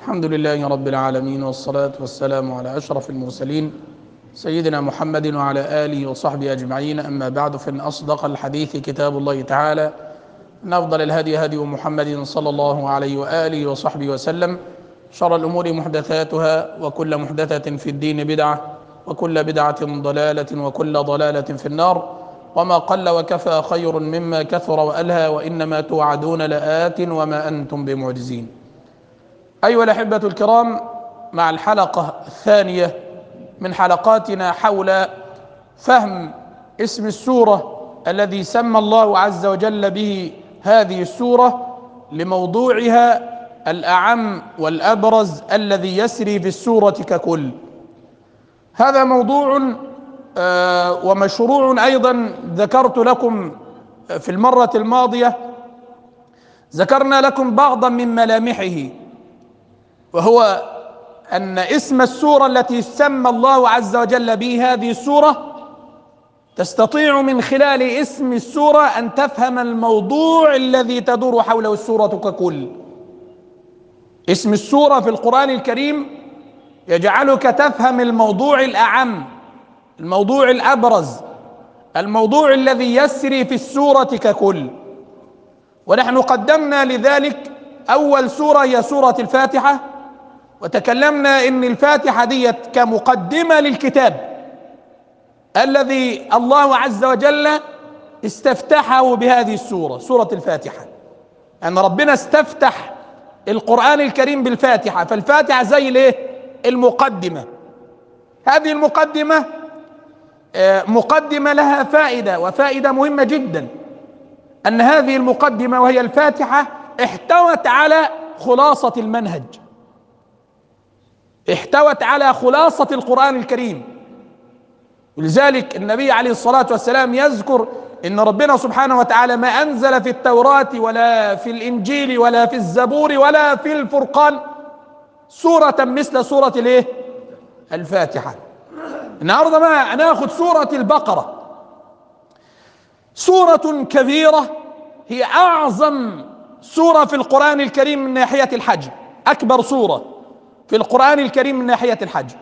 الحمد لله رب العالمين، والصلاة والسلام على أشرف المرسلين سيدنا محمد وعلى آله وصحبه أجمعين. أما بعد، فإن أصدق الحديث كتاب الله تعالى، إن أفضل الهدي هدي محمد صلى الله عليه وآله وصحبه وسلم. شر الأمور محدثاتها، وكل محدثة في الدين بدعة، وكل بدعة ضلالة، وكل ضلالة في النار. وما قل وكفى خير مما كثر وألهى، وإنما توعدون لآت وما أنتم بمعجزين. أيها الأحبة الكرام، مع الحلقة الثانية من حلقاتنا حول فهم اسم السورة الذي سمى الله عز وجل به هذه السورة لموضوعها الأعم والأبرز الذي يسري في السورة ككل. هذا موضوع ومشروع أيضا ذكرت لكم في المرة الماضية، ذكرنا لكم بعضا من ملامحه، وهو أن اسم السورة التي سمى الله عز وجل به هذه السورة تستطيع من خلال اسم السورة أن تفهم الموضوع الذي تدور حوله السورة ككل. اسم السورة في القرآن الكريم يجعلك تفهم الموضوع الأعم، الموضوع الأبرز، الموضوع الذي يسري في السورة ككل. ونحن قدمنا لذلك أول سورة هي سورة الفاتحة، وتكلمنا إن الفاتحة ديت كمقدمة للكتاب الذي الله عز وجل استفتحه بهذه السورة، سورة الفاتحة. أن ربنا استفتح القرآن الكريم بالفاتحة، فالفاتحة زي الايه؟ المقدمة. هذه المقدمة مقدمة لها فائدة، وفائدة مهمة جدا، أن هذه المقدمة وهي الفاتحة احتوت على خلاصة المنهج، احتوت على خلاصة القرآن الكريم. ولذلك النبي عليه الصلاة والسلام يذكر إن ربنا سبحانه وتعالى ما أنزل في التوراة ولا في الإنجيل ولا في الزبور ولا في الفرقان سورة مثل سورة الايه؟ الفاتحة. النهارده ما ناخذ سورة البقرة، سورة كبيرة، هي أعظم سورة في القرآن الكريم من ناحية الحجم، أكبر سورة في القرآن الكريم من ناحية الحجم.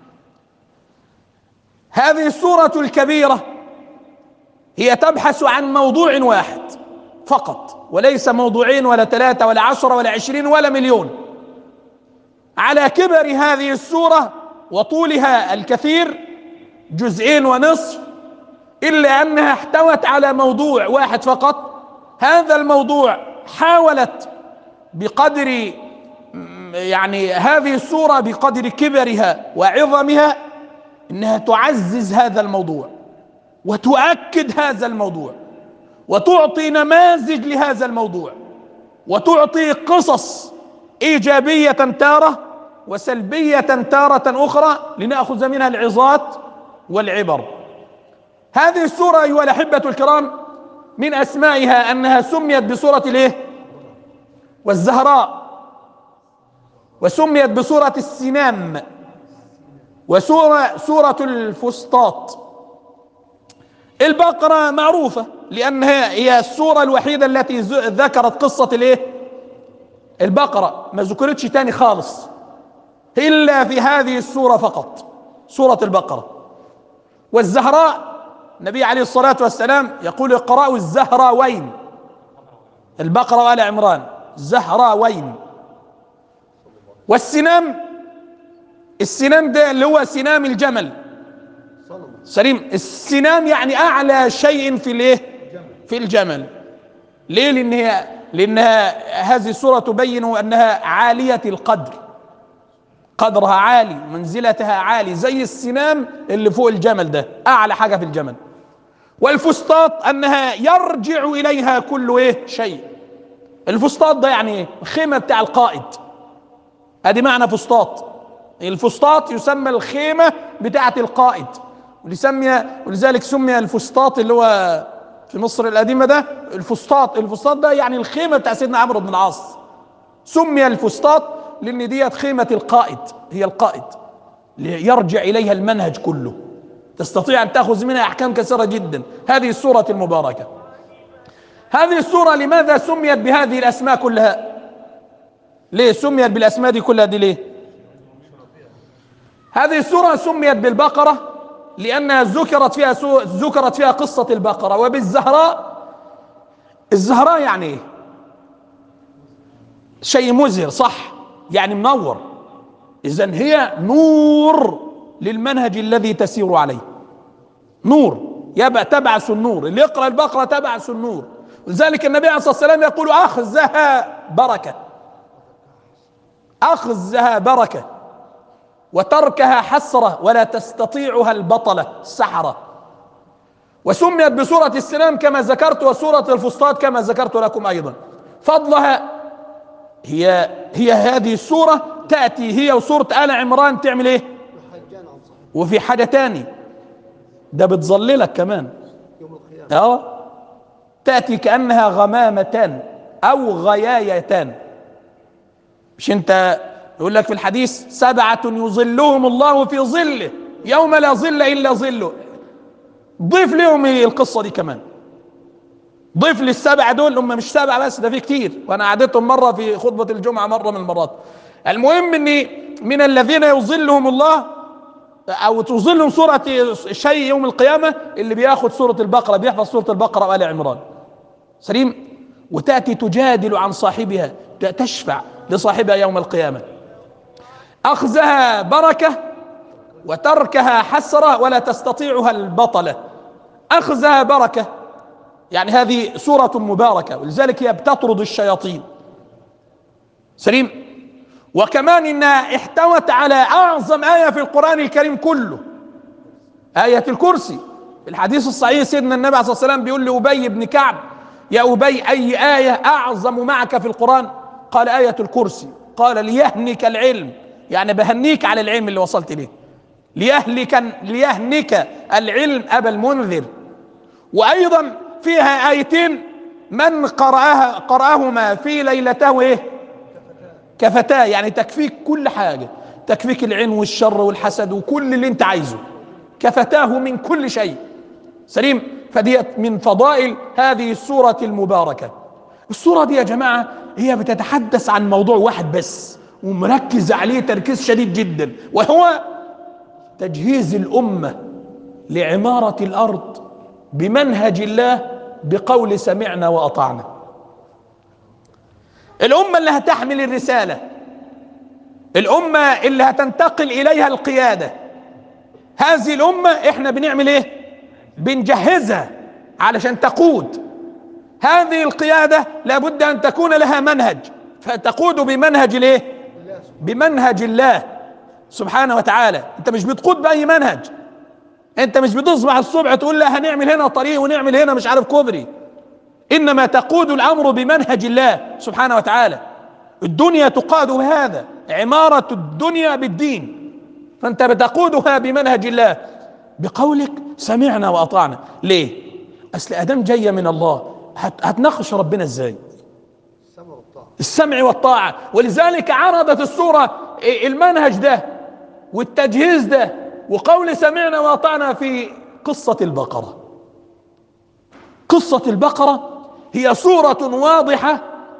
هذه السورة الكبيرة هي تبحث عن موضوع واحد فقط، وليس موضوعين ولا 3 ولا 10 ولا 20 ولا مليون. على كبر هذه السورة وطولها الكثير، 2.5 جزء، إلا أنها احتوت على موضوع واحد فقط. هذا الموضوع حاولت بقدر هذه السورة بقدر كبرها وعظمها إنها تعزز هذا الموضوع وتؤكد هذا الموضوع وتعطي نماذج لهذا الموضوع وتعطي قصص إيجابية تارة وسلبية تارة أخرى لنأخذ منها العظات والعبر. هذه السورة أيها الأحبة الكرام من أسمائها أنها سميت بسورة الايه؟ والزهراء، وسميت بسورة السنام، وسورة الفسطاط. البقرة معروفة لأنها هي السورة الوحيدة التي ذكرت قصة الايه؟ البقرة، ما ذكرتش تاني خالص إلا في هذه السورة فقط، سورة البقرة. والزهراء النبي عليه الصلاة والسلام يقول اقرأوا الزهراوين، البقرة وآل عمران، زهراوين. والسنام، السنام ده اللي هو سنام الجمل، سليم. السنام يعني أعلى شيء في الايه؟ في الجمل. ليه؟ لأنها هذه السورة تبين أنها عالية القدر، قدرها عالي، منزلتها عالي، زي السنام اللي فوق الجمل ده، أعلى حاجة في الجمل. والفسطاط أنها يرجع إليها كل شيء. الفسطاط ده يعني ايه؟ الخيمة بتاع القائد، ادي معنى فسطاط. الفسطاط يسمى الخيمة بتاعة القائد، ولذلك سمي الفسطاط اللي هو في مصر القديمة ده الفسطاط ده يعني الخيمة بتاع سيدنا عمرو بن العاص. سمي الفسطاط لأن ديت خيمة القائد، هي القائد يرجع إليها المنهج كله، تستطيع أن تأخذ منها أحكام كثيرة جدا. هذه السورة المباركة. هذه السورة لماذا سميت بهذه الأسماء كلها؟ ليه سميت بالاسماء دي كلها دي ليه؟ هذه السورة سميت بالبقرة لأنها ذكرت فيها قصة البقرة. وبالزهراء، الزهراء يعني ايه؟ شيء مزهر، صح؟ يعني منور. إذن هي نور للمنهج الذي تسير عليه، نور يبقى تبعث النور، اللي يقرأ البقرة تبعث النور. ولذلك النبي عليه الصلاة والسلام يقول أخذها بركة، أخذها بركة وتركها حسرة ولا تستطيعها البطلة السحرة. وسميت بسورة السلام كما ذكرت، وسورة الفسطاط كما ذكرت لكم أيضا. فضلها هي هذه السورة تأتي هي وسورة آل عمران تعمل ايه؟ وفي حاجة تاني ده بتظللك كمان يوم القيامة، تأتي كأنها غمامتان أو غيايتان. مش انت يقول لك في الحديث 7 يظلهم الله في ظله يوم لا ظل إلا ظله، ضيف لهم القصة دي كمان، ضيف للسبعة دول، هم مش 7 بس، ده في كتير، وانا عدتهم مرة في خطبة الجمعة مرة من المرات. المهم ان من الذين يظلهم الله او تظلهم سورة شيء يوم القيامة اللي بياخد سورة البقرة، بيحفظ سورة البقرة وآل عمران سليم، وتأتي تجادل عن صاحبها، تشفع لصاحبها يوم القيامة. أخذها بركة وتركها حسرة ولا تستطيعها البطلة. أخذها بركة يعني هذه سورة مباركة، ولذلك هي بتطرد الشياطين سليم. وكمان إنها احتوت على أعظم آية في القرآن الكريم كله، آية الكرسي. في الحديث الصحيح سيدنا النبي عليه الصلاة والسلام بيقول لأبي بن كعب: يا أبي أي آية أعظم معك في القرآن؟ قال آية الكرسي. قال ليهنك العلم، يعني بهنيك على العلم اللي وصلت إليه، ليهنك العلم أبا المنذر. وأيضا فيها آيتين من قرأهما في ليلته إيه؟ كفتاه، يعني تكفيك كل حاجة، تكفيك العين والشر والحسد وكل اللي انت عايزه، كفتاه من كل شيء سليم. فديت من فضائل هذه السورة المباركة. السورة دي يا جماعة هي بتتحدث عن موضوع واحد بس ومركز عليه تركيز شديد جدا، وهو تجهيز الأمة لعمارة الأرض بمنهج الله بقول سمعنا وأطعنا. الأمة اللي هتحمل الرسالة، الأمة اللي هتنتقل إليها القيادة، هذه الأمة احنا بنعمل ايه؟ بنجهزها علشان تقود. هذه القيادة لابد أن تكون لها منهج، فتقود بمنهج الايه؟ بمنهج الله سبحانه وتعالى. انت مش بتقود بأي منهج، انت مش بتصبح الصبح تقول لا هنعمل هنا طريق ونعمل هنا مش عارف كوبري، انما تقود الامر بمنهج الله سبحانه وتعالى. الدنيا تقاد بهذا، عمارة الدنيا بالدين، فانت بتقودها بمنهج الله بقولك سمعنا واطعنا. ليه؟ اصل ادام جايه من الله هتناقش ربنا ازاي؟ السمع والطاعة. ولذلك عرضت السورة المنهج ده والتجهيز ده وقول سمعنا واطعنا في قصة البقرة. قصة البقرة هي صورة واضحة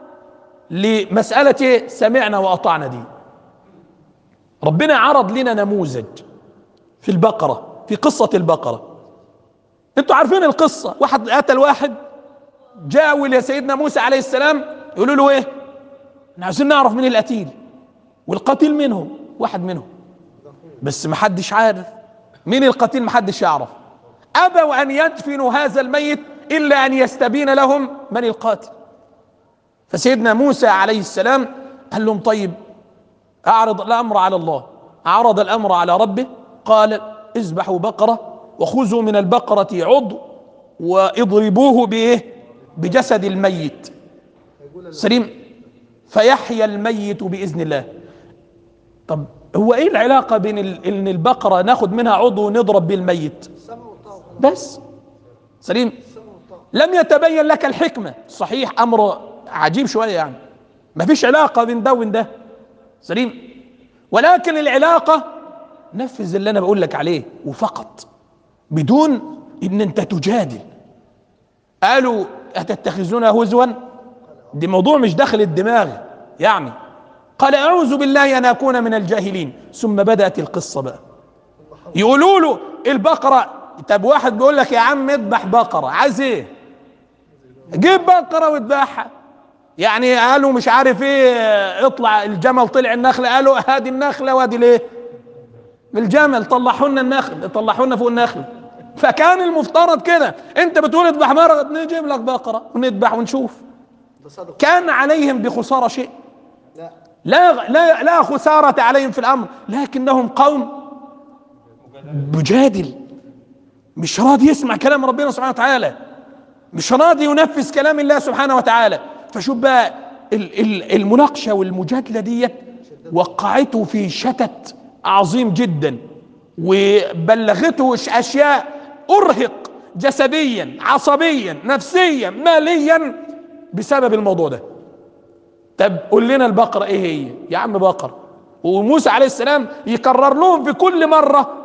لمسألة سمعنا وأطعنا دي. ربنا عرض لنا نموذج في البقرة، في قصة البقرة. انتوا عارفين القصة، واحد قتل واحد، جاءوا إلى سيدنا موسى عليه السلام يقولوا له ايه؟ احنا عايزين نعرف مين القتيل، والقتيل منهم واحد منهم، بس محدش عارف مين القتيل، محدش يعرف. أبوا أن يدفنوا هذا الميت إلا أن يستبين لهم من القاتل. فسيدنا موسى عليه السلام قال لهم طيب أعرض الأمر على الله. عرض الأمر على ربه، قال اذبحوا بقرة وخذوا من البقرة عضو واضربوه بإيه؟ بجسد الميت سليم فيحيى الميت بإذن الله. طب هو ايه العلاقة بين ان البقرة ناخد منها عضو ونضرب بيه الميت بس سليم؟ لم يتبين لك الحكمة. صحيح امر عجيب شوية، يعني ما فيش علاقة بين ده وبين ده سليم، ولكن العلاقة نفذ اللي انا بقول لك عليه وفقط، بدون ان انت تجادل. قالوا اتتخذون هزوا، دي موضوع مش داخل الدماغ يعني، قال أعوذ بالله أن أكون من الجاهلين. ثم بدأت القصة بقى، يقولوا له البقرة. طب واحد بيقول لك يا عم اذبح بقرة، عايز ايه؟ جيب بقرة واذبحها. يعني قالوا مش عارف ايه، اطلع الجمل طلع النخلة، قالوا هادي النخلة وادي ليه الجمل، طلعونا النخل، طلعونا فوق النخل. فكان المفترض كده، انت بتقول اذبح بقرة، نجيب لك بقرة ونذبح ونشوف. كان عليهم بخسارة شيء؟ لا خسارة عليهم في الامر، لكنهم قوم مجادل، مش راضي يسمع كلام ربنا سبحانه وتعالى، مش راضي ينفذ كلام الله سبحانه وتعالى. فشوف بقى المناقشة والمجادلة دي وقعته في شتت عظيم جدا، وبلغته اشياء ارهق جسديا عصبيا نفسيا ماليا بسبب الموضوع ده. طب قول لنا البقرة ايه هي يا عم؟ بقرة. وموسى عليه السلام يكرر لهم في كل مرة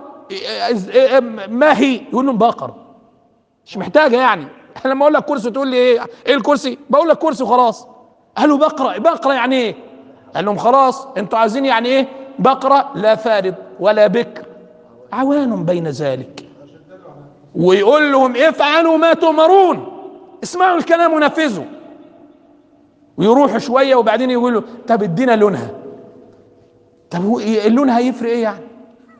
ما هي، يقول لهم بقرة، مش محتاجة يعني. انا لما اقول لك كرسي تقول لي ايه الكرسي؟ بقول لك كرسي وخلاص. قالوا بقرة، بقرة يعني ايه؟ قال لهم خلاص انتوا عايزين يعني ايه؟ بقرة لا فارض ولا بكر، عوان بين ذلك. ويقول لهم افعلوا ما تؤمرون، اسمعوا الكلام ونفذوا. ويروحوا شوية وبعدين يقولوا طب ادينا لونها. طب هو اللون هيفرق ايه يعني؟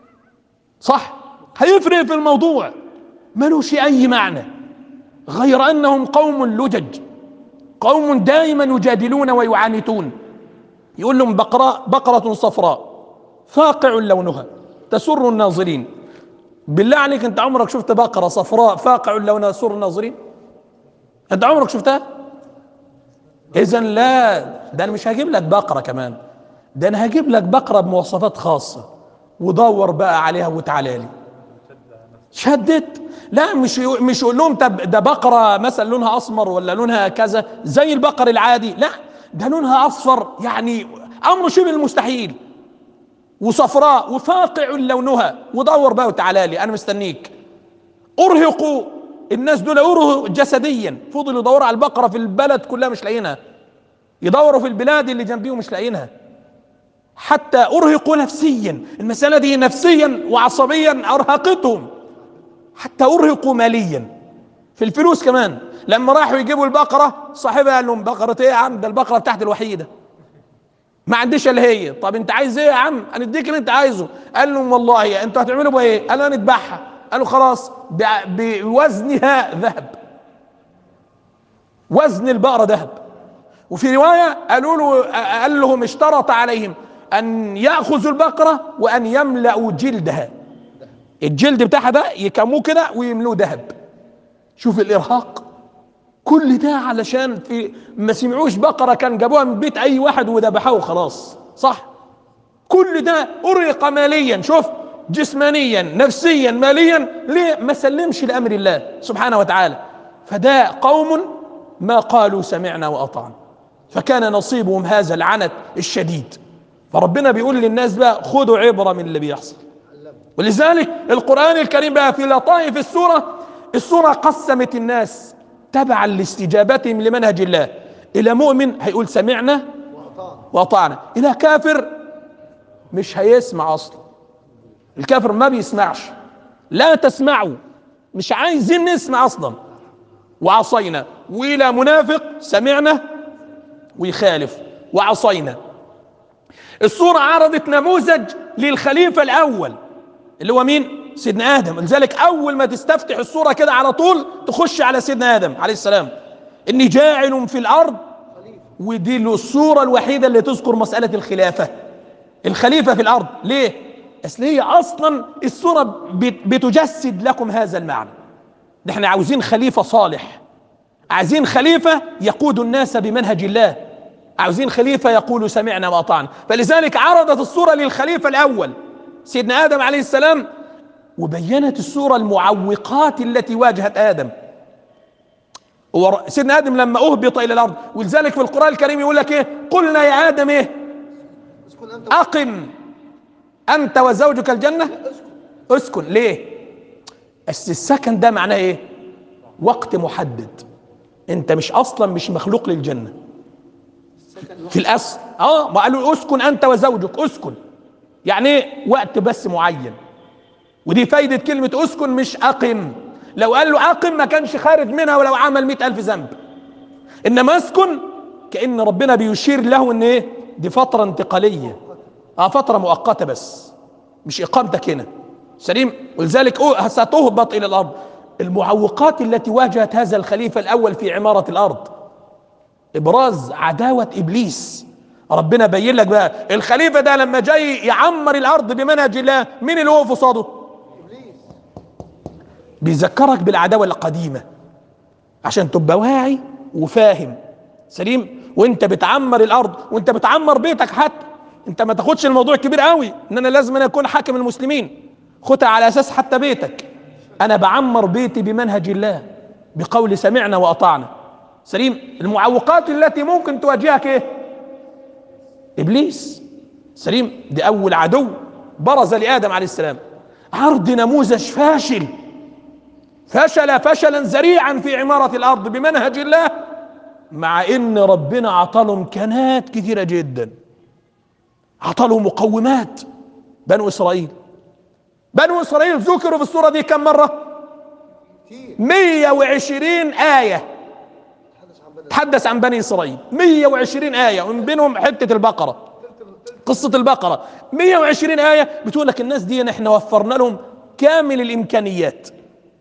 صح، هيفرق في الموضوع؟ ملوش اي معنى، غير انهم قوم لجج، قوم دائما يجادلون ويعاندون. يقول لهم بقرة صفراء فاقع لونها تسر الناظرين. بالله عليك انت عمرك شفت بقرة صفراء فاقع لونها تسر الناظرين؟ انت عمرك شفتها؟ اذا لا، ده انا مش هجيب لك بقرة كمان، ده انا هجيب لك بقرة بمواصفات خاصة، ودور بقى عليها وتعالى لي. شدت؟ لا، مش يقول لهم طب ده بقرة مثلا لونها اسمر ولا لونها كذا زي البقر العادي، لا ده لونها اصفر، يعني امر شبه المستحيل، وصفراء وفاقع لونها، ودور بقى وتعالى لي انا مستنيك. ارهقوا الناس دول، ارهقوا جسديا، فضلوا يدوروا على البقرة في البلد كلها مش لاقيينها، يدوروا في البلاد اللي جنبيهم مش لاقيينها، حتى ارهقوا نفسيا، المسألة دي نفسيا وعصبيا ارهقتهم، حتى ارهقوا ماليا في الفلوس كمان. لما راحوا يجيبوا البقرة صاحبها قال لهم بقرة ايه يا عم؟ ده البقرة بتاعتي الوحيدة، ما عنديش الا هي. طب انت عايز ايه يا عم؟ هنديك اللي انت عايزه. قال لهم والله انتوا هتعملوا بها ايه؟ قالوا هنذبحها. قالوا خلاص بوزنها ذهب، وزن البقرة ذهب. وفي رواية قال لهم اشترط عليهم ان يأخذوا البقرة وان يملأوا جلدها، الجلد بتاعها ده يكموه كده ويملوه ذهب. شوف الارهاق، كل ده علشان ما سمعوش بقرة كان جابوها من بيت اي واحد وذبحوه وخلاص، صح؟ كل ده ارهق ماليا، شوف، جسمانيا نفسيا ماليا، ليه؟ ما سلمش لامر الله سبحانه وتعالى. فده قوم ما قالوا سمعنا واطعنا، فكان نصيبهم هذا العنت الشديد. فربنا بيقول للناس بقى خذوا عبرة من اللي بيحصل. ولذلك القرآن الكريم بقى في لطائف السورة قسمت الناس تبعا لاستجابتهم لمنهج الله. إلى مؤمن هيقول سمعنا وأطعنا، إلى كافر مش هيسمع أصلا، الكافر ما بيسمعش، لا تسمعوا، مش عايزين نسمع أصلا، وعصينا. وإلى منافق سمعنا ويخالف وعصينا. السورة عرضت نموذج للخليفة الأول اللي هو مين؟ سيدنا آدم. لذلك أول ما تستفتح السورة كده على طول تخش على سيدنا آدم عليه السلام، إني جاعل في الأرض. ودي السورة الوحيدة اللي تذكر مسألة الخلافة، الخليفة في الأرض. ليه؟ أصل هي أصلا السورة بتجسد لكم هذا المعنى. نحن عاوزين خليفة صالح، عايزين خليفة يقود الناس بمنهج الله، عاوزين خليفة يقول سمعنا وأطعنا. فلذلك عرضت السورة للخليفة الأول سيدنا آدم عليه السلام، وبينت السورة المعوقات التي واجهت آدم. سيدنا آدم لما أهبط إلى الأرض، ولذلك في القرآن الكريم يقول لك إيه؟ قلنا يا آدم إيه؟ أقم أنت وزوجك الجنة. اسكن. ليه؟ السكن ده معناه إيه؟ وقت محدد، أنت مش أصلا مش مخلوق للجنة، في الاصل ما قالوا اسكن انت وزوجك، اسكن يعني ايه؟ وقت بس معين. ودي فايدة كلمة اسكن مش اقم. لو قال له اقم ما كانش خارج منها ولو عمل 100,000 ذنب. انما اسكن كأن ربنا بيشير له ان ايه؟ دي فترة انتقالية، فترة مؤقتة بس، مش اقامتك هنا. سليم. ولذلك ستهبط الى الارض. المعوقات التي واجهت هذا الخليفة الاول في عمارة الارض ابراز عداوة ابليس. ربنا بين لك بقى الخليفة ده لما جاي يعمر الارض بمنهج الله، مين اللي وقف قصاده؟ ابليس. بيذكرك بالعداوة القديمة عشان تبقى واعي وفاهم. سليم. وانت بتعمر الارض وانت بتعمر بيتك، حتى انت ما تاخدش الموضوع كبير قوي ان انا لازم اكون حاكم المسلمين. خدها على اساس حتى بيتك، انا بعمر بيتي بمنهج الله بقول سمعنا واطعنا. سليم. المعوقات التي ممكن تواجهك ايه؟ ابليس. سليم. دي اول عدو برز لادم عليه السلام. عرض نموذج فاشل، فشل فشلا ذريعا في عمارة الارض بمنهج الله، مع ان ربنا عطاله امكانات كثيرة جدا، عطاله مقومات. بنو اسرائيل ذكروا في السورة دي كم مرة؟ 120 آية تحدث عن بني إسرائيل. 120 آية، ومن بينهم حتة البقرة، قصة البقرة. 120 آية بتقول لك الناس دي نحن وفرنا لهم كامل الإمكانيات.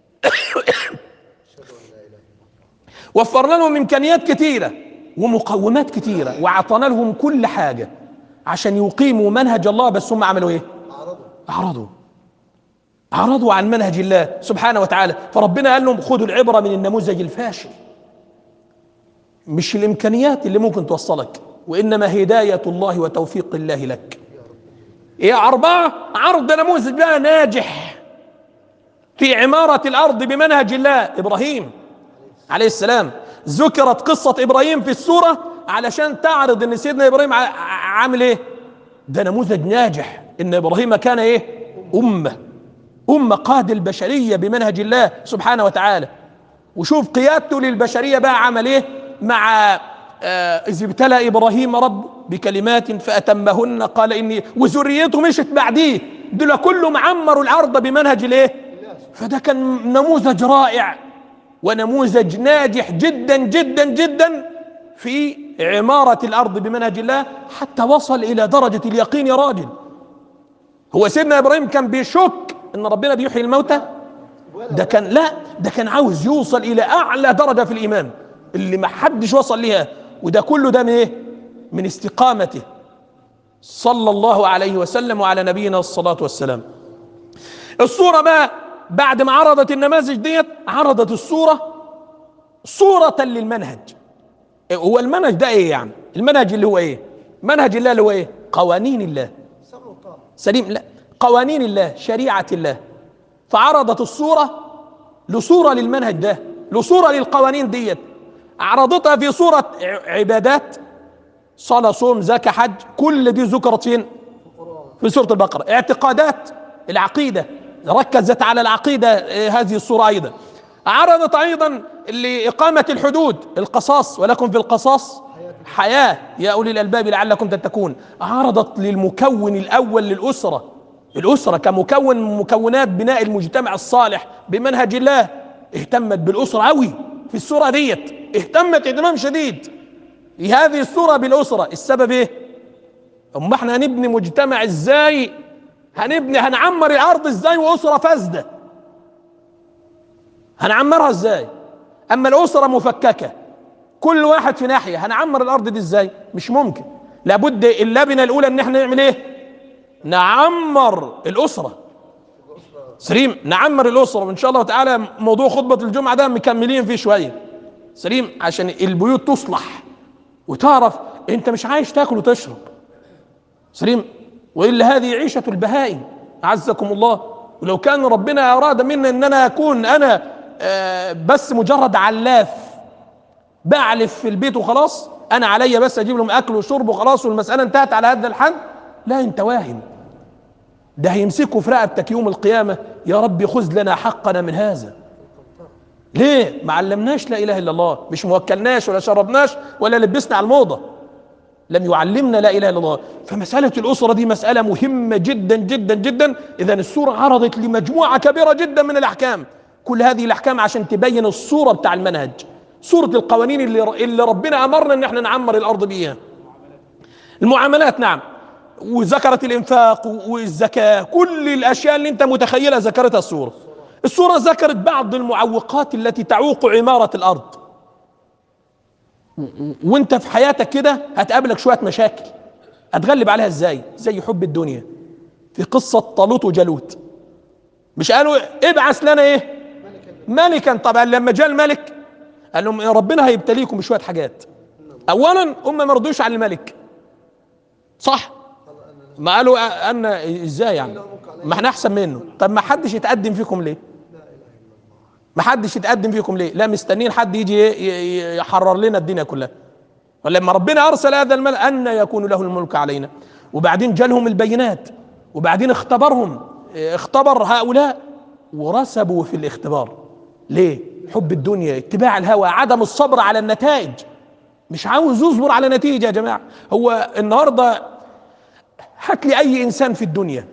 وفرنا لهم إمكانيات كثيرة ومقومات كثيرة، وعطانا لهم كل حاجة عشان يقيموا منهج الله. بس هم عملوا إيه؟ أعرضوا عن منهج الله سبحانه وتعالى. فربنا قال لهم خذوا العبرة من النموذج الفاشل، مش الإمكانيات اللي ممكن توصلك، وإنما هداية الله وتوفيق الله لك. يا أربعة، عرض نموذج بقى ناجح في عمارة الأرض بمنهج الله. إبراهيم عليه السلام. ذكرت قصة إبراهيم في السورة علشان تعرض إن سيدنا إبراهيم عامل إيه؟ ده نموذج ناجح. إن إبراهيم كان إيه؟ أمة قاد البشرية بمنهج الله سبحانه وتعالى. وشوف قيادته للبشرية بقى عمل إيه مع إذ ابتلى إبراهيم رب بكلمات فأتمهن قال إني، وذريته مشت بعديه، دول كله معمروا الأرض بمنهج الإيه؟ فده كان نموذج رائع ونموذج ناجح جدا جدا جدا في عمارة الأرض بمنهج الله، حتى وصل إلى درجة اليقين. يا راجل، هو سيدنا إبراهيم كان بيشك إن ربنا بيحيي الموتى؟ ده كان عاوز يوصل إلى أعلى درجة في الإيمان اللي ما حدش وصل لها. وده كله ده من إيه؟ من استقامته صلى الله عليه وسلم وعلى نبينا الصلاة والسلام. الصورة بقى بعد ما عرضت النماذج ديت، عرضت الصورة صورة للمنهج. هو المنهج ده ايه يعني؟ المنهج اللي هو ايه؟ منهج الله اللي هو ايه؟ قوانين الله. سليم. لا، قوانين الله، شريعة الله. فعرضت الصورة لصورة للمنهج ده، لصورة للقوانين ديت. عرضتها في صورة عبادات، صلاة صوم زكاة حج، كل دي ذكرت فين؟ في سورة البقرة. اعتقادات، العقيدة، ركزت على العقيدة هذه الصورة. أيضا عرضت أيضا لإقامة الحدود، القصاص، ولكم في القصاص حياة يا أولي الألباب لعلكم تتقون. عرضت للمكون الأول للأسرة، الأسرة كمكون من مكونات بناء المجتمع الصالح بمنهج الله. اهتمت بالأسرة أوي في السورة ديت، اهتمت اهتمام شديد في هذه السورة بالأسرة. السبب ايه؟ اما احنا هنبني مجتمع ازاي؟ هنعمر الأرض ازاي وأسرة فاسدة؟ هنعمرها ازاي؟ أما الأسرة مفككة كل واحد في ناحية، هنعمر الأرض دي ازاي؟ مش ممكن. لابد اللبنة الأولى ان احنا نعمل ايه؟ نعمر الأسرة. سليم. نعمر الأسرة، وإن شاء الله تعالى موضوع خطبة الجمعة ده مكملين فيه شوية. سليم. عشان البيوت تصلح وتعرف انت مش عايش تاكل وتشرب. سليم. وإلا هذه عيشة البهائم أعزكم الله. ولو كان ربنا أراد منا ان انا اكون بس مجرد علاف بعلف في البيت وخلاص، انا عليا بس اجيب لهم اكل وشرب وخلاص والمسألة انتهت على هذا الحد، لا، انت واهم. ده هيمسكوا في رقبتك يوم القيامة، يا رب خذ لنا حقنا من هذا. ليه؟ ما علمناش لا اله الا الله، مش موكلناش ولا شربناش ولا لبسنا على الموضة. لم يعلمنا لا اله الا الله. فمساله الاسره دي مساله مهمه جدا جدا جدا. اذا السوره عرضت لمجموعه كبيره جدا من الاحكام، كل هذه الاحكام عشان تبين الصوره بتاع المنهج، صوره القوانين اللي ربنا امرنا ان احنا نعمر الارض بيها. المعاملات نعم، وذكرت الانفاق والزكاه، كل الاشياء اللي انت متخيلها ذكرتها السوره. السوره ذكرت بعض المعوقات التي تعوق عماره الارض. وانت في حياتك كده هتقابلك شويه مشاكل، هتغلب عليها ازاي؟ زي حب الدنيا. في قصه طالوت وجالوت، مش قالوا ابعث لنا ايه؟ ملكا. طبعا لما جاء الملك قال لهم ربنا هيبتليكم بشويه حاجات. اولا هم ما رضوش على الملك، صح؟ ما قالوا ان ازاي يعني؟ ما احنا احسن منه. طب ما حدش يتقدم فيكم ليه؟ ما حدش يتقدم فيكم ليه؟ لا مستنين حد يجي يحرر لنا الدنيا كلها. ولما ربنا ارسل هذا الملك ان يكون له الملك علينا، وبعدين جالهم البينات، وبعدين اختبرهم، اختبر هؤلاء ورسبوا في الاختبار. ليه؟ حب الدنيا، اتباع الهوى، عدم الصبر على النتائج. مش عاوز يصبر على نتيجة يا جماعة. هو النهاردة هات لي اي انسان في الدنيا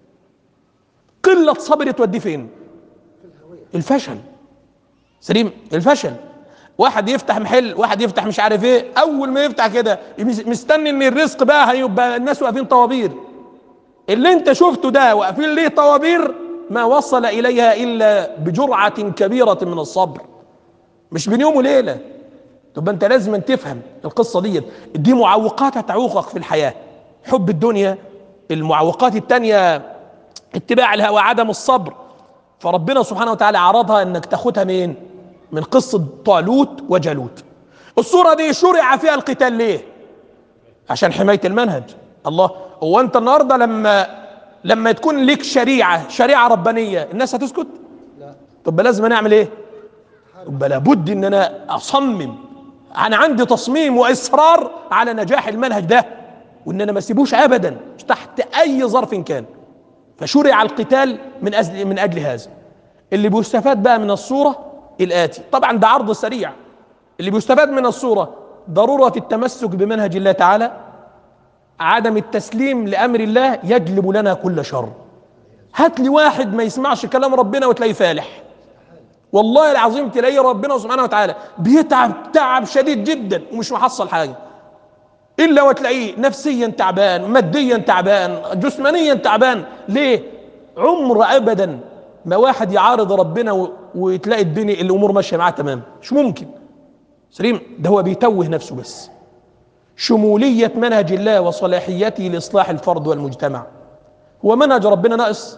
قلة صبر توديه فين؟ الفشل. سليم، الفشل. واحد يفتح محل، واحد يفتح مش عارف ايه، اول ما يفتح كده مستني ان الرزق بقى هيبقى الناس واقفين طوابير. اللي انت شفته ده واقفين ليه طوابير ما وصل اليها الا بجرعة كبيرة من الصبر، مش بين يوم وليلة. طب انت لازم تفهم القصة دي معوقات تعوقك في الحياة. حب الدنيا، المعوقات التانية اتباع الهوى، عدم الصبر. فربنا سبحانه وتعالى عرضها انك تاخدها من قصة طالوت وجالوت. الصورة دي شرع فيها القتال ليه؟ عشان حماية المنهج. الله، هو انت النهارده لما تكون لك شريعة ربانية الناس هتسكت؟ لا. طب لازم نعمل ايه؟ طب لابد ان انا اصمم، انا عندي تصميم واصرار على نجاح المنهج ده، وان انا ما اسيبوش ابدا تحت اي ظرف كان. فشرع القتال من اجل هذا. اللي بيستفاد بقى من الصورة الآتي، طبعا ده عرض سريع. اللي بيستفاد من الصورة ضرورة التمسك بمنهج الله تعالى، عدم التسليم لأمر الله يجلب لنا كل شر. هات لي واحد ما يسمعش كلام ربنا وتلاقيه فالح، والله العظيم تلاقيه ربنا سبحانه وتعالى بيتعب تعب شديد جدا ومش محصل حاجة، إلا وتلاقيه نفسيا تعبان، ماديا تعبان، جسمانيا تعبان. ليه؟ عمر أبدا ما واحد يعارض ربنا وتلاقي الدنيا الأمور ماشية معاه تمام، مش ممكن. سليم، ده هو بيتوه نفسه بس. شمولية منهج الله وصلاحيته لإصلاح الفرد والمجتمع. هو منهج ربنا ناقص؟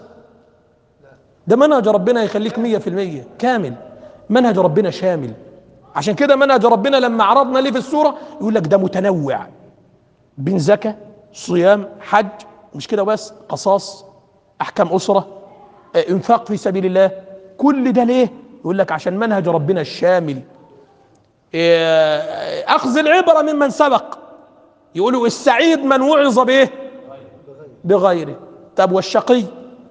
ده منهج ربنا يخليك 100% كامل. منهج ربنا شامل. عشان كده منهج ربنا لما عرضنا ليه في السورة يقول لك ده متنوع بين زكاة، صيام، حج، مش كده بس، قصاص، أحكام أسرة، انفاق في سبيل الله. كل ده ليه؟ يقول لك عشان منهج ربنا الشامل. أخذ العبرة ممن سبق. يقولوا السعيد من وعظ به بغيره. طب والشقي؟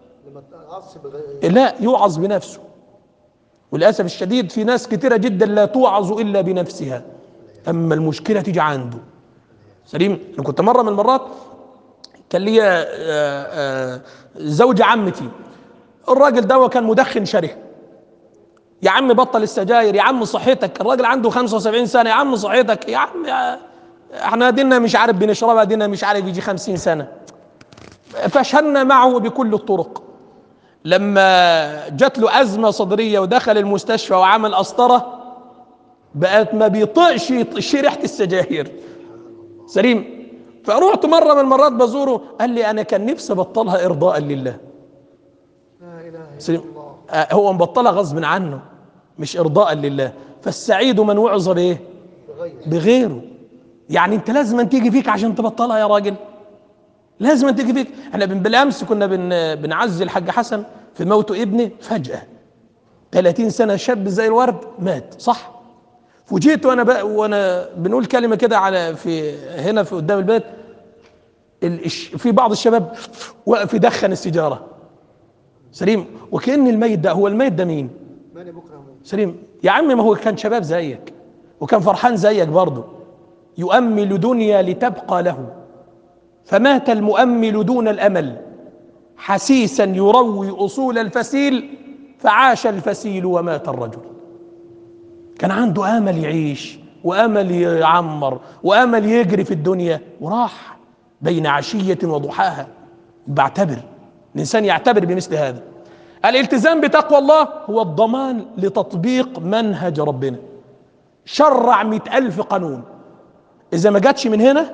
لا، يوعظ بنفسه. وللأسف الشديد في ناس كتيرة جدا لا توعظ إلا بنفسها، أما المشكلة تيجي عنده. سليم، أنا كنت مرة من المرات كان لي زوج عمتي، الراجل ده كان مدخن شره. يا عم بطل السجاير، يا عم صحتك، الراجل عنده 75 سنة، يا عم صحتك، يا عم احنا دينا مش عارف بنشربها، دينا مش عارف يجي 50 سنة. فشلنا معه بكل الطرق. لما جات له أزمة صدرية ودخل المستشفى وعمل قسطرة، بقت ما بيطقش يطشي ريحة السجاير. سليم، فروحت مرة من المرات بزوره، قال لي أنا كان نفسي أبطلها إرضاء لله. سليم، هو مبطلها غصب عنه مش إرضاء لله. فالسعيد من وعظ بإيه؟ بغيره. يعني أنت لازم أن تيجي فيك عشان تبطلها يا راجل، لازم أن تيجي فيك. احنا بالأمس كنا بنعزي الحاج حسن في موت ابنه فجأة، 30 سنة شاب زي الورد مات، صح؟ فوجئت وانا بنقول كلمة كده على هنا في قدام البيت، في بعض الشباب واقف يدخن السيجارة. سليم، وكأن الميت ده هو الميت ده مين؟ سليم، يا عم ما هو كان شباب زيك وكان فرحان زيك برضه. يؤمل دنيا لتبقى له، فمات المؤمل دون الأمل، حسيسا يروي أصول الفسيل، فعاش الفسيل ومات الرجل. كان عنده آمل يعيش وآمل يعمر وآمل يجري في الدنيا، وراح بين عشية وضحاها. بعتبر الإنسان يعتبر بمثل هذا. الالتزام بتقوى الله هو الضمان لتطبيق منهج ربنا. شرع 100,000 قانون، إذا ما جاتش من هنا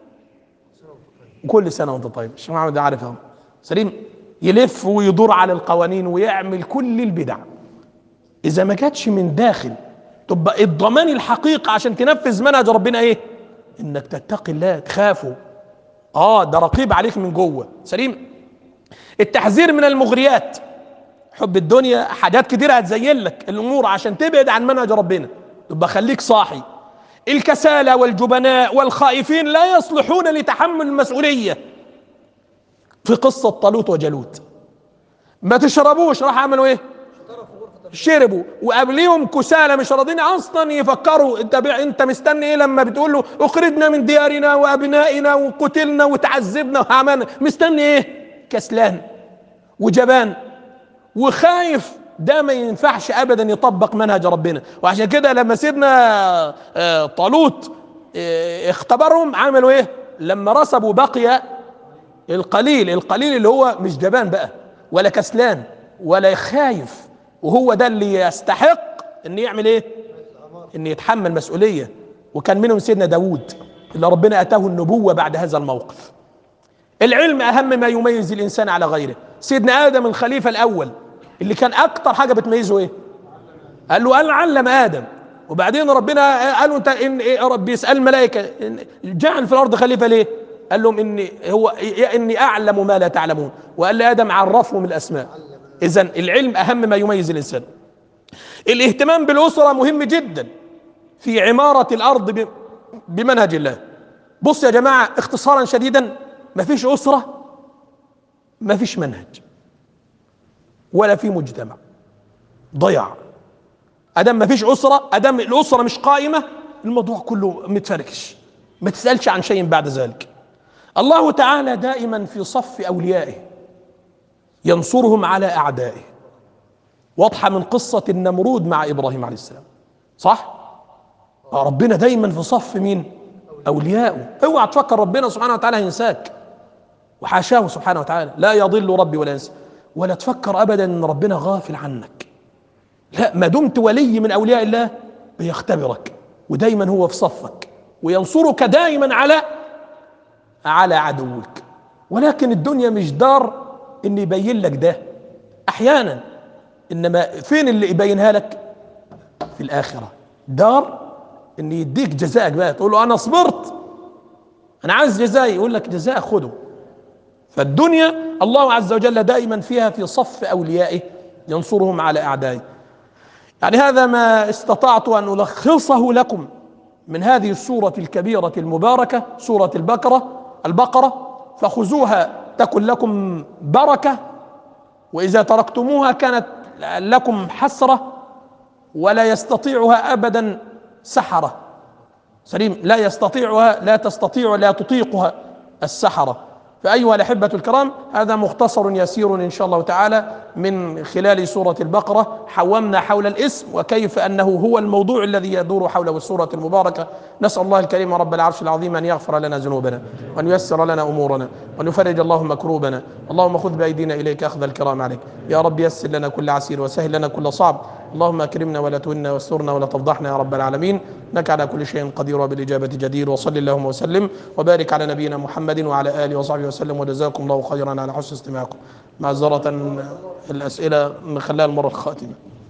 كل سنة وأنت طيب، الشيخ محمد عارف اهو سليم، يلف ويدور على القوانين ويعمل كل البدع، إذا ما جاتش من داخل تبقى الضمان الحقيقي عشان تنفذ منهج ربنا إيه؟ إنك تتقي الله، تخافه. ده رقيب عليك من جوه. سليم. التحذير من المغريات، حب الدنيا، حاجات كتيرة هتزين لك الأمور عشان تبعد عن منهج ربنا، تبقى خليك صاحي. الكسالى والجبناء والخائفين لا يصلحون لتحمل المسؤولية. في قصة طالوت وجالوت، ما تشربوش، راح عملوا ايه؟ شربوا. وقبليهم كسالى مش راضين اصلا يفكروا. انت مستني ايه لما بتقول له اخرجنا من ديارنا وابنائنا وقتلنا وتعذبنا وعملنا؟ مستني ايه؟ كسلان وجبان وخايف. ده ما ينفعش ابدا يطبق منهج ربنا. وعشان كده لما سيدنا طالوت اختبرهم عملوا ايه؟ لما رسبوا بقي القليل اللي هو مش جبان بقى ولا كسلان ولا خايف، وهو ده اللي يستحق ان يعمل ايه؟ ان يتحمل مسؤولية. وكان منهم سيدنا داود اللي ربنا اتاه النبوة بعد هذا الموقف. العلم اهم ما يميز الانسان على غيره. سيدنا ادم الخليفة الاول اللي كان اكتر حاجة بتميزه ايه؟ قال له انا علم ادم. وبعدين ربنا قال له انت يا رب يسأل الملائكة جعل في الارض خليفة ليه؟ قال لهم اني اعلم ما لا تعلمون. وقال لادم عرفهم الاسماء. اذا العلم اهم ما يميز الانسان. الاهتمام بالاسرة مهم جدا في عمارة الارض بمنهج الله. بص يا جماعة اختصارا شديدا، مفيش اسرة مفيش منهج ولا في مجتمع، ضيع. ادم مفيش اسرة، ادم الاسرة مش قائمة، الموضوع كله متفركش، ما تسألش عن شيء بعد ذلك. الله تعالى دائما في صف اوليائه ينصرهم على اعدائه. واضحة من قصة النمرود مع ابراهيم عليه السلام، صح؟ ربنا دايما في صف مين؟ اوليائه. اوعى تفكر ربنا سبحانه وتعالى هينساك، وحاشاه سبحانه وتعالى، لا يضل ربي ولا ينسى. ولا تفكر ابدا ان ربنا غافل عنك، لا، ما دمت ولي من اولياء الله بيختبرك، ودايما هو في صفك وينصرك دائما على عدوك. ولكن الدنيا مش دار ان يبين لك ده احيانا، انما فين اللي يبينها لك؟ في الاخره. دار ان يديك جزاءك بقى، تقول له انا صبرت انا عايز جزائي، يقول لك جزاء خده. فالدنيا الله عز وجل دائما فيها في صف اوليائه ينصرهم على اعدائه. يعني هذا ما استطعت ان الخصه لكم من هذه السورة الكبيرة المباركة، سورة البقرة، فخذوها تكن لكم بركة، وإذا تركتموها كانت لكم حسرة، ولا يستطيعها أبدا سحرة. سليم. لا يستطيعها، لا تطيقها السحرة. فأيها الأحبة الكرام، هذا مختصر يسير إن شاء الله تعالى من خلال سورة البقرة. حومنا حول الاسم وكيف أنه هو الموضوع الذي يدور حوله السورة المباركة. نسأل الله الكريم رب العرش العظيم أن يغفر لنا ذنوبنا وأن ييسر لنا أمورنا وأن يفرج اللهم كروبنا. اللهم خذ بأيدينا إليك أخذ الكرام عليك. يا رب يسر لنا كل عسير وسهل لنا كل صعب. اللهم أكرمنا ولا تهنا واسترنا ولا تفضحنا يا رب العالمين، إنك على كل شيء قدير وبالإجابة جدير. وصل اللهم وسلم وبارك على نبينا محمد وعلى آله وصحبه وسلم، وجزاكم الله خيرا على حسن استماعكم. معذرة الأسئلة نخليها المرة الخاتمة.